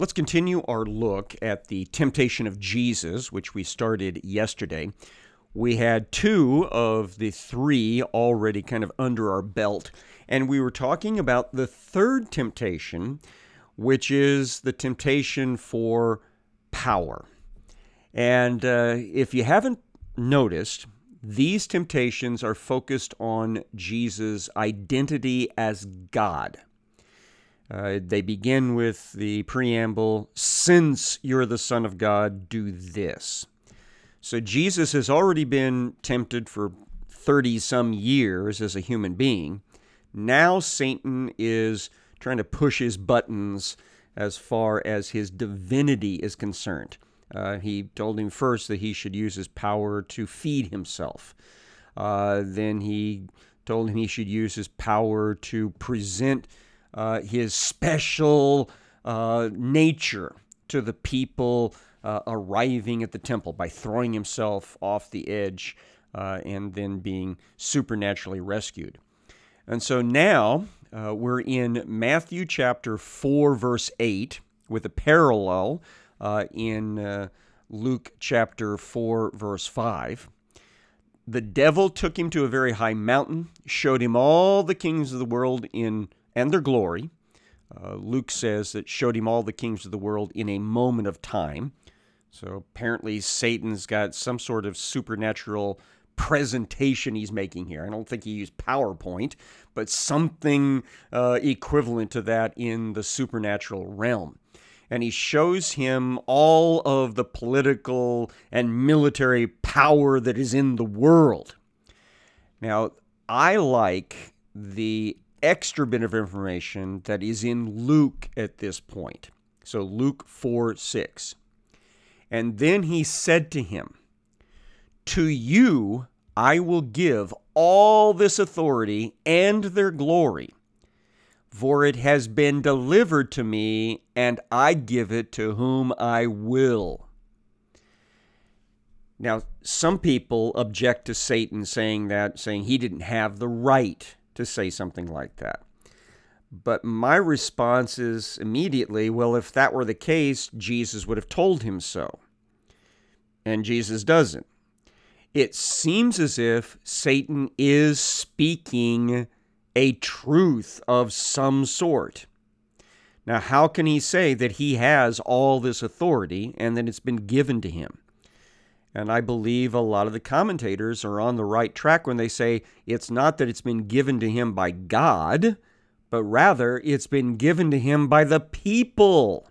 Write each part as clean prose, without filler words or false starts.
Let's continue our look at the temptation of Jesus, which we started yesterday. We had two of the three already kind of under our belt, and we were talking about the third temptation, which is the temptation for power. And if you haven't noticed, these temptations are focused on Jesus' identity as God. They begin with the preamble, "Since you're the Son of God, do this." So Jesus has already been tempted for 30-some years as a human being. Now Satan is trying to push his buttons as far as his divinity is concerned. He told him first that he should use his power to feed himself. Then he told him he should use his power to present his special nature to the people arriving at the temple by throwing himself off the edge and then being supernaturally rescued. And so now we're in Matthew chapter 4, verse 8, with a parallel in Luke chapter 4, verse 5. The devil took him to a very high mountain, showed him all the kings of the world and their glory. Luke says that showed him all the kings of the world in a moment of time. So apparently Satan's got some sort of supernatural presentation he's making here. I don't think he used PowerPoint, but something equivalent to that in the supernatural realm. And he shows him all of the political and military power that is in the world. Now, I like the extra bit of information that is in Luke at this point. So Luke 4:6. And then he said to him, "To you I will give all this authority and their glory, for it has been delivered to me, and I give it to whom I will." Now, some people object to Satan saying he didn't have the right to say something like that. But my response is immediately, well, if that were the case, Jesus would have told him so. And Jesus doesn't. It seems as if Satan is speaking a truth of some sort. Now, how can he say that he has all this authority and that it's been given to him? And I believe a lot of the commentators are on the right track when they say it's not that it's been given to him by God, but rather it's been given to him by the people.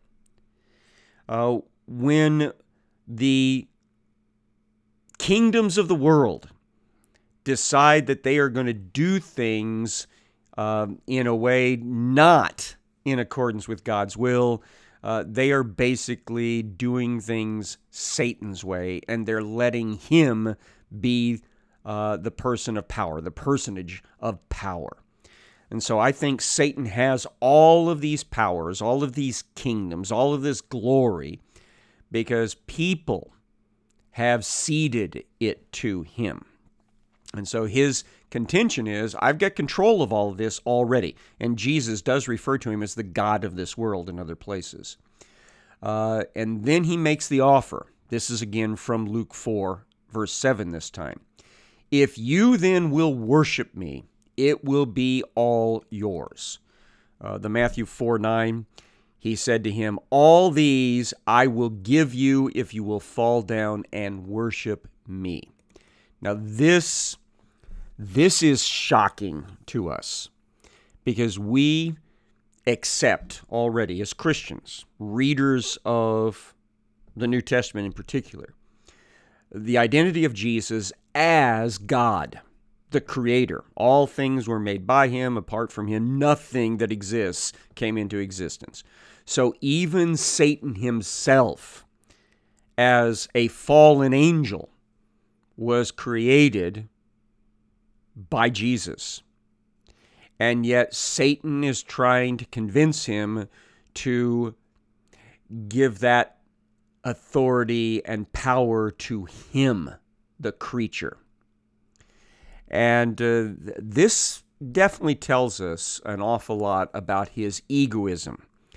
When the kingdoms of the world decide that they are going to do things in a way not in accordance with God's will, they are basically doing things Satan's way, and they're letting him be the person of power, the personage of power. And so I think Satan has all of these powers, all of these kingdoms, all of this glory, because people have ceded it to him. And so his contention is, I've got control of all of this already. And Jesus does refer to him as the God of this world in other places. And then he makes the offer. This is again from Luke 4, verse 7 this time. "If you then will worship me, it will be all yours." The Matthew 4:9, he said to him, "All these I will give you if you will fall down and worship me." Now this is shocking to us because we accept already as Christians, readers of the New Testament in particular, the identity of Jesus as God, the Creator. All things were made by him. Apart from him, nothing that exists came into existence. So even Satan himself, as a fallen angel, was created by Jesus. And yet Satan is trying to convince him to give that authority and power to him, the creature. And this definitely tells us an awful lot about his egoism.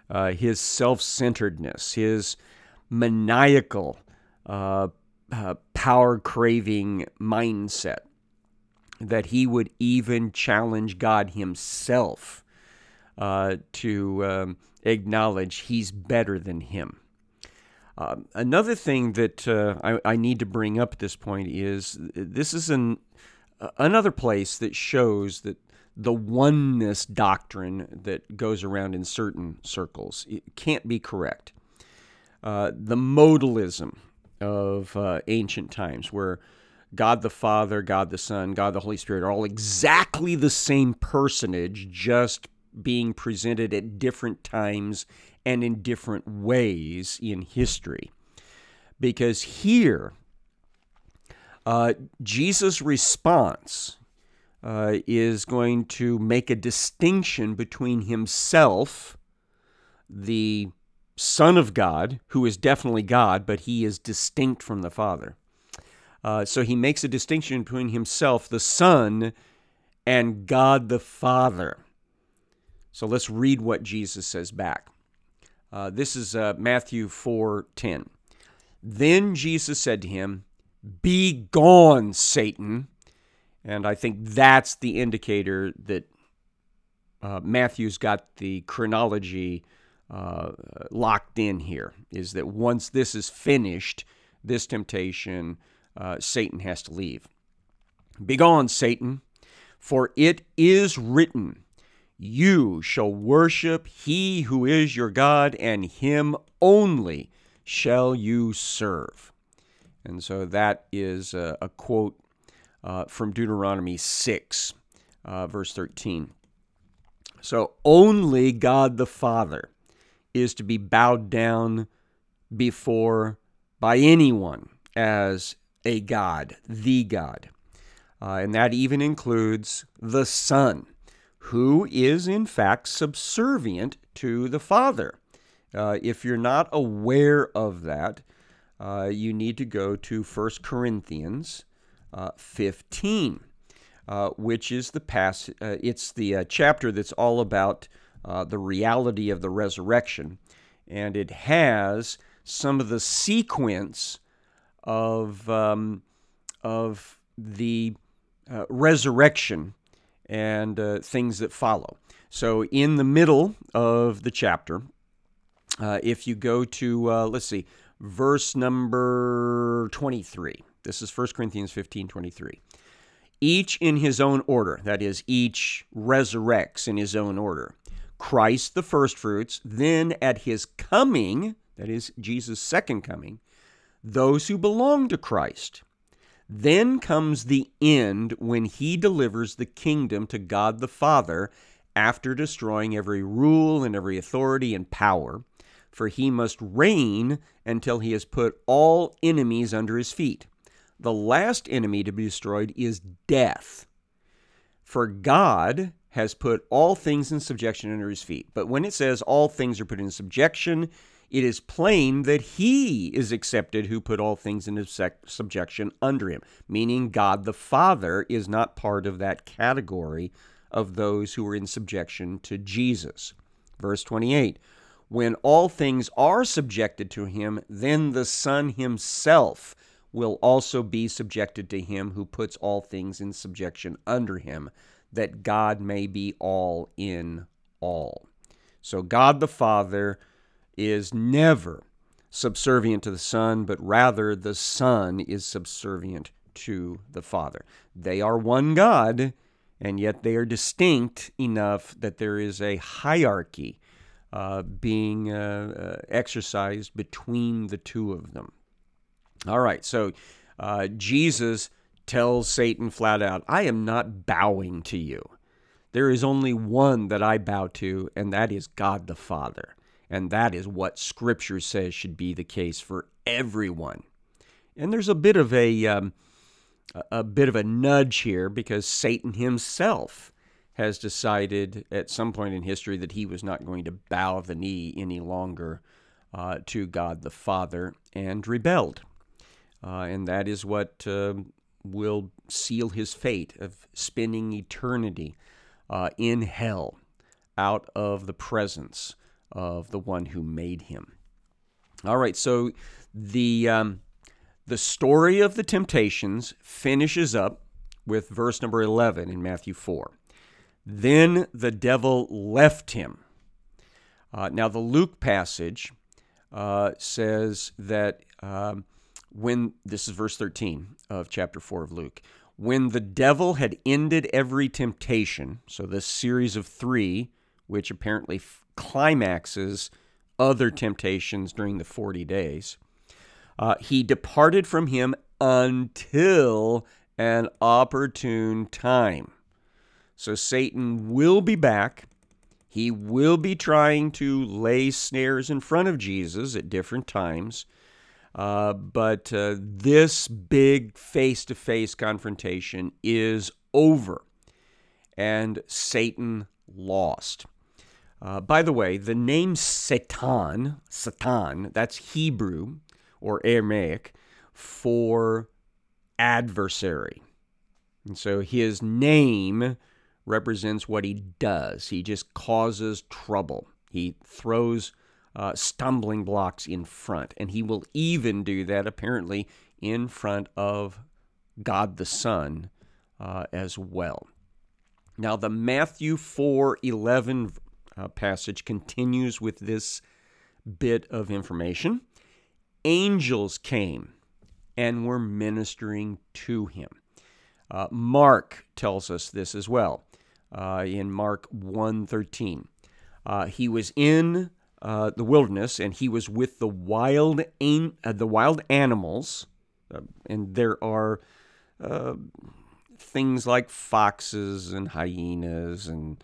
his self-centeredness, his maniacal, power-craving mindset, that he would even challenge God himself to acknowledge he's better than him. Another thing that I need to bring up at this point is this is another place that shows that the oneness doctrine that goes around in certain circles, it can't be correct. The modalism of ancient times, where God the Father, God the Son, God the Holy Spirit are all exactly the same personage, just being presented at different times and in different ways in history. Because here, Jesus' response is going to make a distinction between himself, the Son of God, who is definitely God, but he is distinct from the Father. So he makes a distinction between himself, the Son, and God the Father. So let's read what Jesus says back. This is Matthew 4:10. Then Jesus said to him, "Be gone, Satan." And I think that's the indicator that Matthew's got the chronology locked in here, is that once this is finished, this temptation, Satan has to leave. "Be gone, Satan, for it is written, you shall worship he who is your God, and him only shall you serve." And so that is a quote from Deuteronomy 6, verse 13. So only God the Father is to be bowed down before by anyone as a God, the God. And that even includes the Son, who is in fact subservient to the Father. If you're not aware of that, you need to go to 1 Corinthians 15, which is it's the chapter that's all about the reality of the resurrection, and it has some of the sequence of the resurrection and things that follow. So in the middle of the chapter, if you go to, verse number 23. This is 1 Corinthians 15:23. "Each in his own order," that is, each resurrects in his own order. "Christ the firstfruits, then at his coming," that is, Jesus' second coming, "those who belong to Christ. Then comes the end, when he delivers the kingdom to God the Father, after destroying every rule and every authority and power. For he must reign until he has put all enemies under his feet. The last enemy to be destroyed is death. For God has put all things in subjection under his feet." But when it says all things are put in subjection, it is plain that he is accepted who put all things into subjection under him, meaning God the Father is not part of that category of those who are in subjection to Jesus. Verse 28, "When all things are subjected to him, then the Son himself will also be subjected to him who puts all things in subjection under him, that God may be all in all." So God the Father is never subservient to the Son, but rather the Son is subservient to the Father. They are one God, and yet they are distinct enough that there is a hierarchy being exercised between the two of them. All right, so Jesus tells Satan flat out, "I am not bowing to you. There is only one that I bow to, and that is God the Father." And that is what Scripture says should be the case for everyone. And there's a bit of a nudge here, because Satan himself has decided at some point in history that he was not going to bow the knee any longer to God the Father, and rebelled. And that is what will seal his fate of spending eternity in hell, out of the presence of the one who made him. All right, so the story of the temptations finishes up with verse number 11 in Matthew 4. Then the devil left him. Now, the Luke passage says that this is verse 13 of chapter 4 of Luke, when the devil had ended every temptation, so this series of 3, which apparently climaxes other temptations during the 40 days, he departed from him until an opportune time. So Satan will be back. He will be trying to lay snares in front of Jesus at different times. But this big face-to-face confrontation is over, and Satan lost. By the way, the name Satan, that's Hebrew or Aramaic for adversary. And so his name represents what he does. He just causes trouble. He throws stumbling blocks in front, and he will even do that apparently in front of God the Son as well. Now, the Matthew 4:11 passage continues with this bit of information. Angels came and were ministering to him. Mark tells us this as well in Mark 1:13. He was in the wilderness, and he was with the wild animals, and there are things like foxes and hyenas and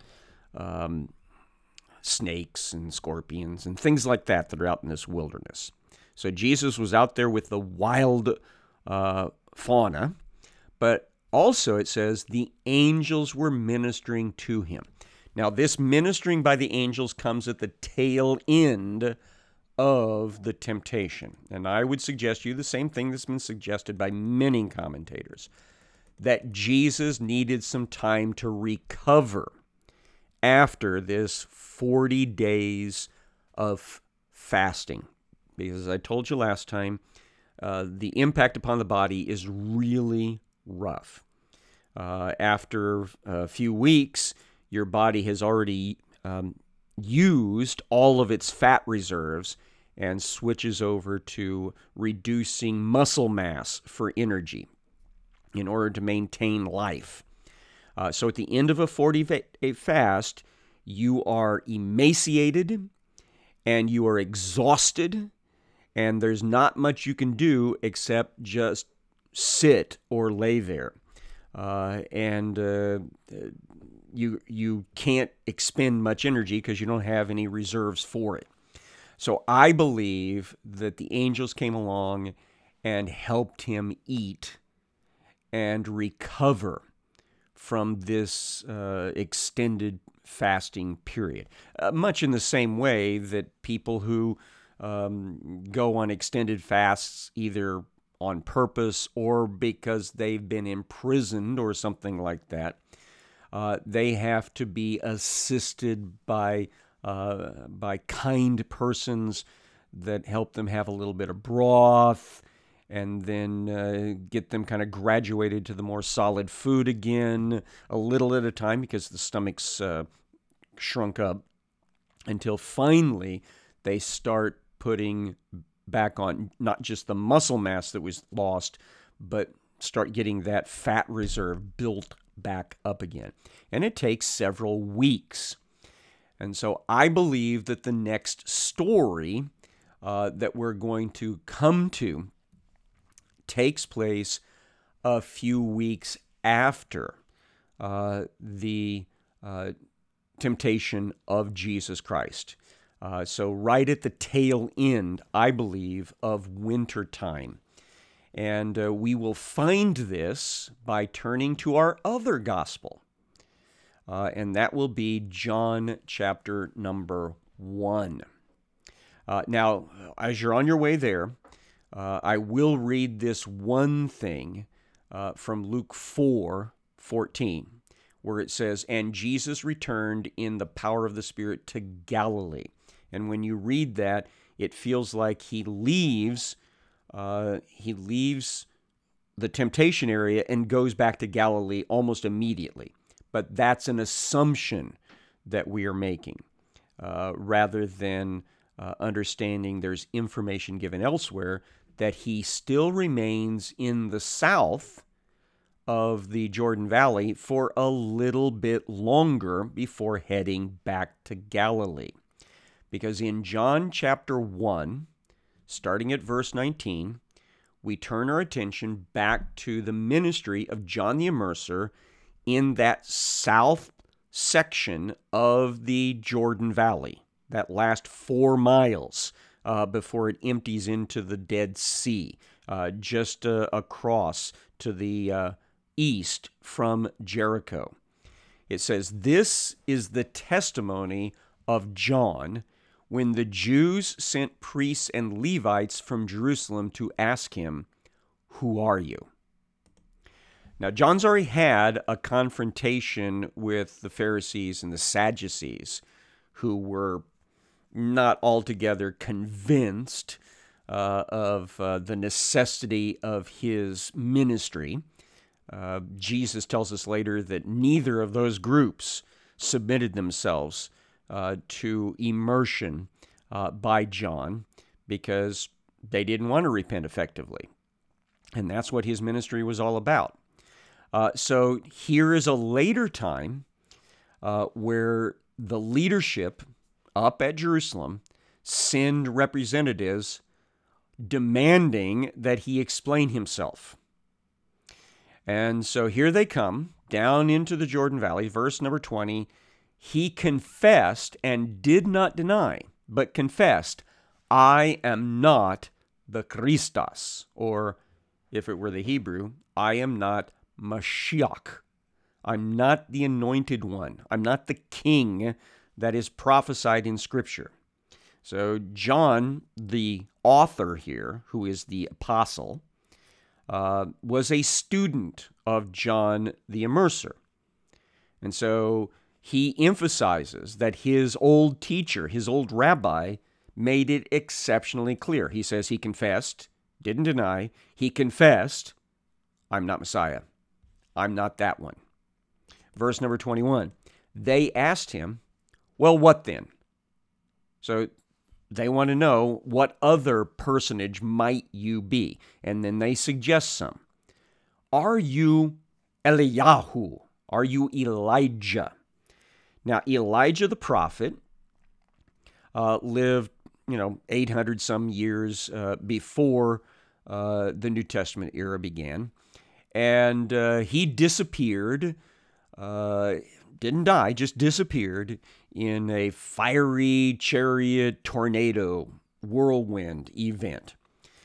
snakes and scorpions and things like that are out in this wilderness. So Jesus was out there with the wild fauna, but also it says the angels were ministering to him. Now, this ministering by the angels comes at the tail end of the temptation. And I would suggest you the same thing that's been suggested by many commentators, that Jesus needed some time to recover after this 40 days of fasting. Because as I told you last time, the impact upon the body is really rough. After a few weeks, your body has already used all of its fat reserves and switches over to reducing muscle mass for energy in order to maintain life. So at the end of a 40-day fast, you are emaciated and you are exhausted, and there's not much you can do except just sit or lay there. You can't expend much energy because you don't have any reserves for it. So I believe that the angels came along and helped him eat and recover from this extended fasting period. Much in the same way that people who go on extended fasts either on purpose or because they've been imprisoned or something like that, they have to be assisted by kind persons that help them have a little bit of broth and then get them kind of graduated to the more solid food again, a little at a time because the stomach's shrunk up, until finally they start putting back on not just the muscle mass that was lost, but start getting that fat reserve built back up again. And it takes several weeks. And so I believe that the next story that we're going to come to takes place a few weeks after the temptation of Jesus Christ. So right at the tail end, I believe, of winter time. And we will find this by turning to our other gospel. And that will be John chapter number 1. Now, as you're on your way there, I will read this one thing from Luke 4:14, where it says, "And Jesus returned in the power of the Spirit to Galilee, And when you read that, it feels like he leaves the temptation area and goes back to Galilee almost immediately. But that's an assumption that we are making, rather than understanding there's information given elsewhere that he still remains in the south of the Jordan Valley for a little bit longer before heading back to Galilee. Because in John chapter 1, starting at verse 19, we turn our attention back to the ministry of John the Immerser in that south section of the Jordan Valley, that last 4 miles before it empties into the Dead Sea, just across to the east from Jericho. It says, "This is the testimony of John when the Jews sent priests and Levites from Jerusalem to ask him, 'Who are you?'" Now, John's already had a confrontation with the Pharisees and the Sadducees, who were not altogether convinced of the necessity of his ministry. Jesus tells us later that neither of those groups submitted themselves to immersion by John because they didn't want to repent effectively. And that's what his ministry was all about. So here is a later time where the leadership up at Jerusalem send representatives demanding that he explain himself. And so here they come down into the Jordan Valley, verse number 20. He confessed and did not deny, but confessed, "I am not the Christos," or if it were the Hebrew, "I am not Mashiach. I'm not the anointed one. I'm not the king that is prophesied in Scripture." So John, the author here, who is the apostle, was a student of John the Immerser. And so he emphasizes that his old teacher, his old rabbi, made it exceptionally clear. He says he confessed, didn't deny, he confessed, "I'm not Messiah. I'm not that one." Verse number 21, they asked him, "Well, what then?" So they want to know, what other personage might you be? And then they suggest some. "Are you Eliyahu? Are you Elijah?" Now, Elijah the prophet lived, 800 some years before the New Testament era began. And he disappeared, didn't die, just disappeared in a fiery chariot tornado whirlwind event.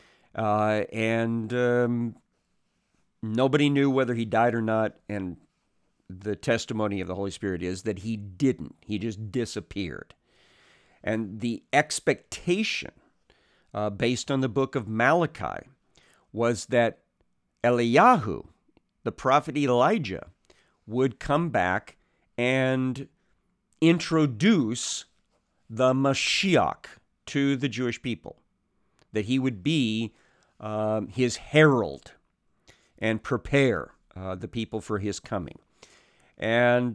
And nobody knew whether he died or not, and the testimony of the Holy Spirit is that he didn't. He just disappeared. And the expectation, based on the book of Malachi, was that Eliyahu, the prophet Elijah, would come back and introduce the Mashiach to the Jewish people, that he would be his herald and prepare the people for his coming. And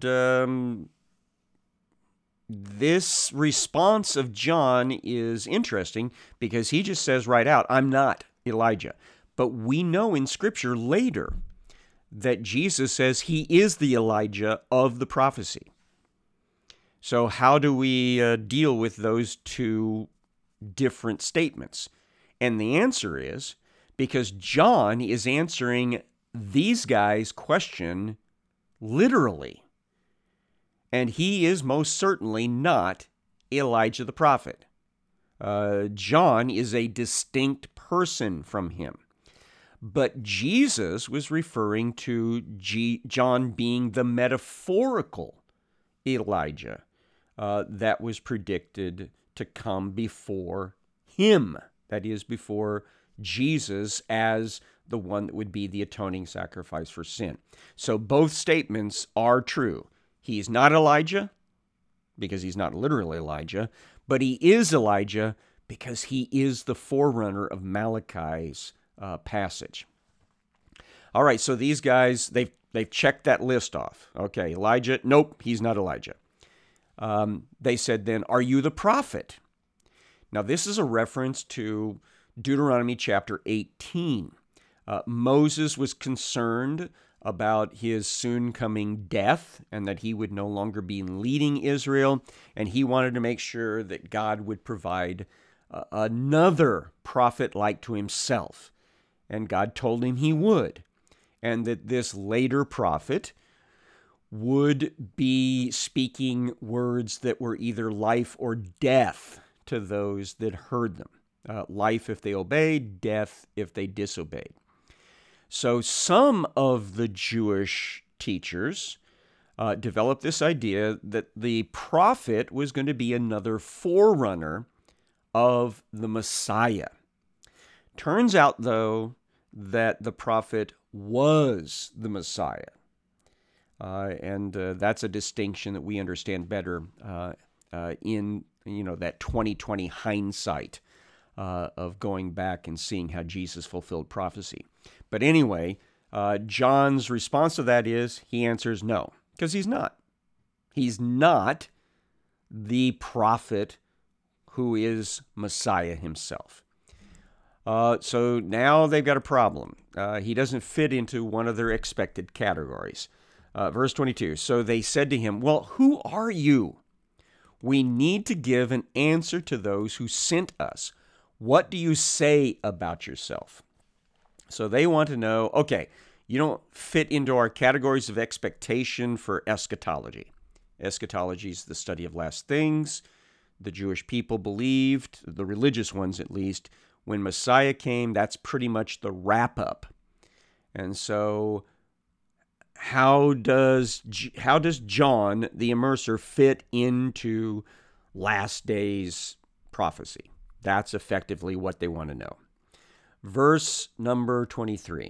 this response of John is interesting because he just says right out, "I'm not Elijah." But we know in Scripture later that Jesus says he is the Elijah of the prophecy. So how do we deal with those two different statements? And the answer is because John is answering these guys' question literally. And he is most certainly not Elijah the prophet. John is a distinct person from him. But Jesus was referring to John being the metaphorical Elijah that was predicted to come before him. That is, before Jesus as the one that would be the atoning sacrifice for sin. So both statements are true. He's not Elijah, because he's not literally Elijah, but he is Elijah because he is the forerunner of Malachi's passage. All right, so these guys, they've checked that list off. Okay, Elijah, nope, he's not Elijah. They said then, are you the prophet? Now, this is a reference to Deuteronomy chapter 18. Moses was concerned about his soon coming death and that he would no longer be leading Israel, and he wanted to make sure that God would provide another prophet like to himself. And God told him he would, and that this later prophet would be speaking words that were either life or death to those that heard them. Life if they obeyed, death if they disobeyed. So some of the Jewish teachers developed this idea that the prophet was going to be another forerunner of the Messiah. Turns out, though, that the prophet was the Messiah. And that's a distinction that we understand better in that 2020 hindsight of going back and seeing how Jesus fulfilled prophecy. But anyway, John's response to that is he answers no, because he's not. He's not the prophet who is Messiah himself. So now they've got a problem. He doesn't fit into one of their expected categories. Verse 22, so they said to him, well, who are you? We need to give an answer to those who sent us. What do you say about yourself? So they want to know, okay, you don't fit into our categories of expectation for eschatology. Eschatology is the study of last things. The Jewish people believed, the religious ones at least, when Messiah came, that's pretty much the wrap-up. And so how does John the Immerser fit into last days prophecy? That's effectively what they want to know. Verse number 23.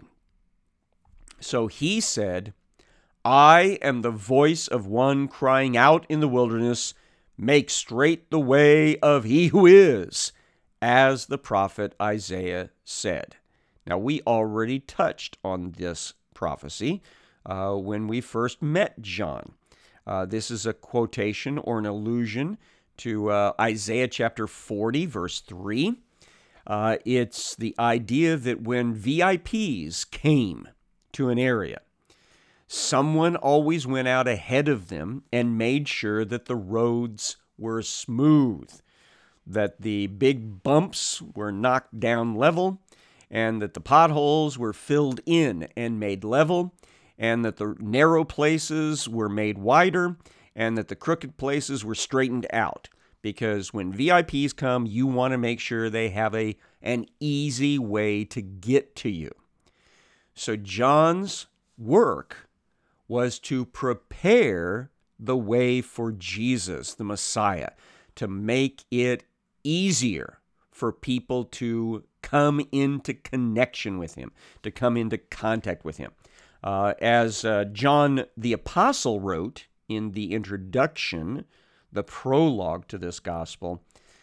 So he said, I am the voice of one crying out in the wilderness, make straight the way of he who is, as the prophet Isaiah said. Now, we already touched on this prophecy when we first met John. This is a quotation or an allusion to Isaiah chapter 40, verse 3. It's the idea that when VIPs came to an area, someone always went out ahead of them and made sure that the roads were smooth, that the big bumps were knocked down level, and that the potholes were filled in and made level, and that the narrow places were made wider, and that the crooked places were straightened out. Because when VIPs come, you want to make sure they have an easy way to get to you. So John's work was to prepare the way for Jesus, the Messiah, to make it easier for people to come into connection with him, to come into contact with him. As John the Apostle wrote in the introduction, the prologue to this gospel,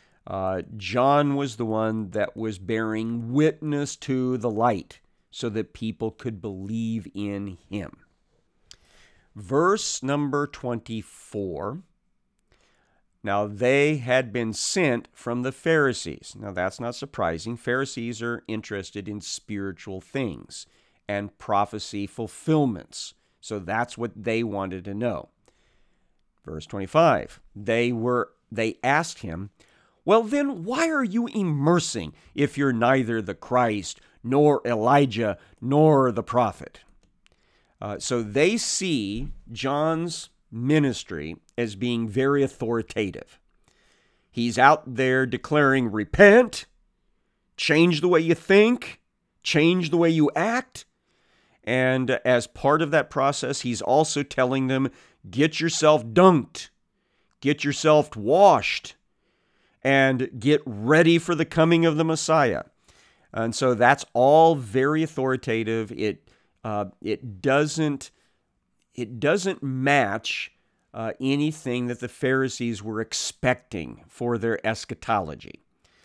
John was the one that was bearing witness to the light so that people could believe in him. Verse number 24. Now they had been sent from the Pharisees. Now that's not surprising. Pharisees are interested in spiritual things and prophecy fulfillments. So that's what they wanted to know. Verse 25. They asked him, well then why are you immersing if you're neither the Christ, nor Elijah, nor the prophet? So they see John's ministry as being very authoritative. He's out there declaring, repent, change the way you think, change the way you act. And as part of that process, he's also telling them, get yourself dunked, get yourself washed, and get ready for the coming of the Messiah. And so that's all very authoritative. It doesn't match anything that the Pharisees were expecting for their eschatology.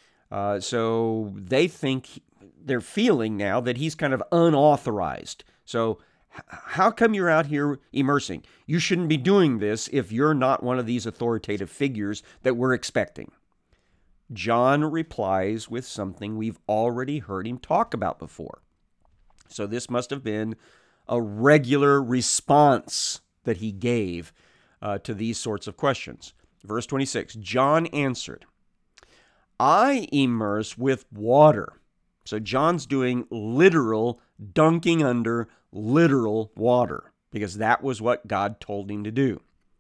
So they're feeling now that he's kind of unauthorized. So how come you're out here immersing? You shouldn't be doing this if you're not one of these authoritative figures that we're expecting. John replies with something we've already heard him talk about before. So this must have been a regular response that he gave to these sorts of questions. Verse 26, John answered, I immerse with water. So John's doing literal dunking under literal water because that was what God told him to do.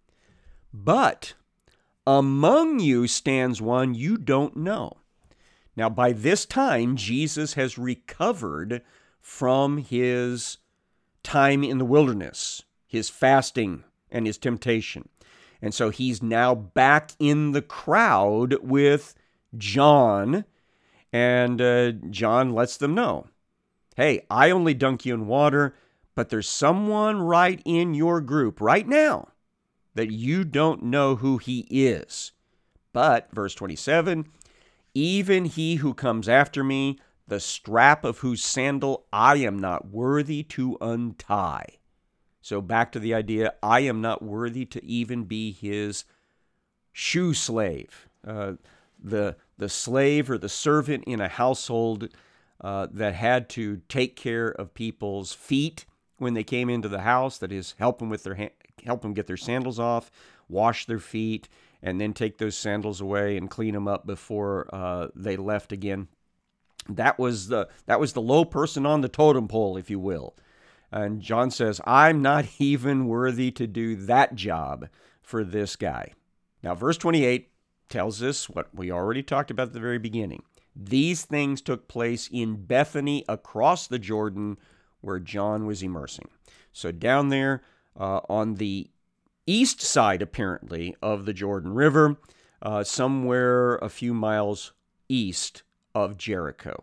But among you stands one you don't know. Now, by this time, Jesus has recovered from his time in the wilderness, his fasting and his temptation. And so he's now back in the crowd with John, and John lets them know, hey, I only dunk you in water, but there's someone right in your group right now that you don't know who he is. But, verse 27, even he who comes after me, the strap of whose sandal I am not worthy to untie. So back to the idea, I am not worthy to even be his shoe slave. The slave or the servant in a household that had to take care of people's feet when they came into the house, that is, help them get their sandals off, wash their feet, and then take those sandals away and clean them up before they left again. That was the low person on the totem pole, if you will. And John says, I'm not even worthy to do that job for this guy. Now, verse 28 tells us what we already talked about at the very beginning. These things took place in Bethany across the Jordan where John was immersing. So down there on the east side, apparently, of the Jordan River, somewhere a few miles east of Jericho.